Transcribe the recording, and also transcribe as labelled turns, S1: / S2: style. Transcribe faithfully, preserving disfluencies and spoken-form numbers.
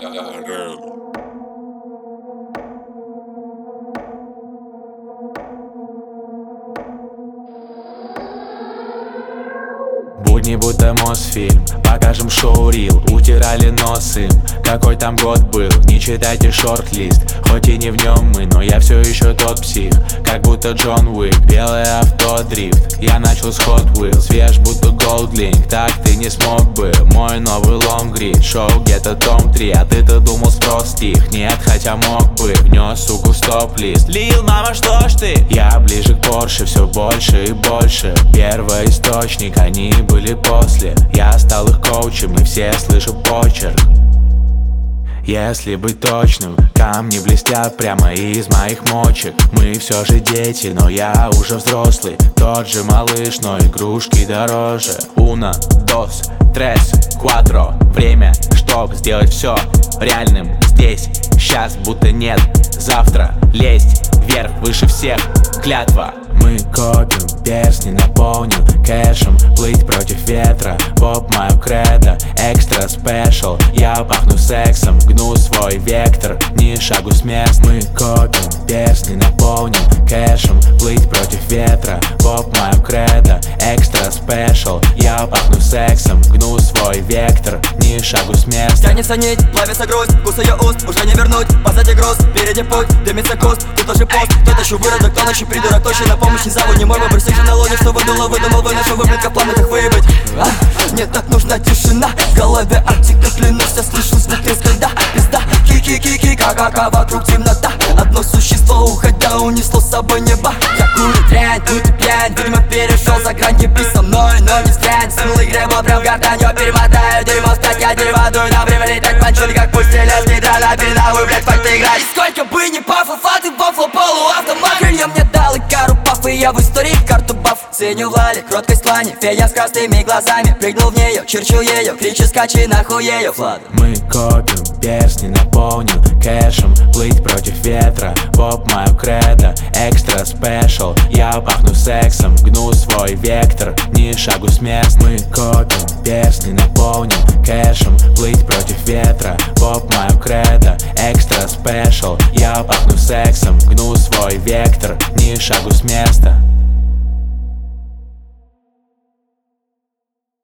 S1: Будни будто Мосфильм, покажем шоу-рил. Утирали нос им, какой там год был. Не читайте шорт-лист, хоть и не в нем мы, но я все еще тот псих, как будто Джон Уик. Белое авто дрифт, я начал с Hot Wheels. Свеж будто Голдлинг, так ты не смог бы. Мой новый лонгрид, шоу где-то том три. А ты-то думал спрос стих, нет, хотя мог бы. Внес, суку, стоп-лист. Лил, мама, что ж ты? Я ближе к Порше, все больше и больше. Первоисточник, они были после. Я стал их коучем, и все слышат почерк. Если быть точным, камни блестят прямо из моих мочек. Мы все же дети, но я уже взрослый. Тот же малыш, но игрушки дороже. Уно, дос, трес, кватро. Время, чтоб сделать все реальным здесь, сейчас будто нет. Завтра лезть вверх, выше всех, клятва. Мы копим, перстни наполним кэшем. Плыть против ветра, поп мое кредо. Экстра спешл, я пахну сексом. Гну свой вектор, ни шагу с мест. Мы копим, перстни наполним кэшем. Плыть против ветра, поп мое кредо. Экстра спешл, я пахну сексом. Гну свой вектор, ни шагу с мест.
S2: Тянется нить, плавится грусть, вкус ее уст уже не вернуть. Позади груз, впереди путь, дымится куст. Тут тоже пост, кто-то еще выродок, кто ночью придурок. Точно на помощь не зову, не мой выбор. Всех же на луне, что выдумал, выдумал, выношу выблядка в пламенных выебать. а? Мне так нужна тишина, в голове Арктика, клянусь, я слышу звук треска льда. Пизда, ки-ки-ки-ки, ка-ка-ка, вокруг темнота. Одно существо, уходя, унесло с собой небо. Я курю дрянь, тут и пьянь, видимо перешел за грань. Еби со мной, но не встрянь. Смылый гребл прям гортанью, перемотаю дерьмо встать. Я дерево дую на время, летать панчули, как пусть стрелять. Не драна, пинавую, блядь, факты играть. И сколько бы ни пафов, а ты вафло, полуавтомат. Крылья мне дал и кару паф, и я в истории карту баф. Ценю в лале, кроткость тлани, фея с красными глазами. Прыгнул в нее, черчу ее, кричу, скачи, нахуй ее, Влад.
S1: Мы копим, перстни наполним кэшем. Плыть против ветра, поп мое кредо. Экстра спешл, я пахну сексом. Гну свой вектор, ни шагу с мест. Мы копим, перстни наполним кэшем. Плыть против ветра, поп мое кредо. Экстра спешл, я пахну сексом. Гну свой вектор, ни шагу с места.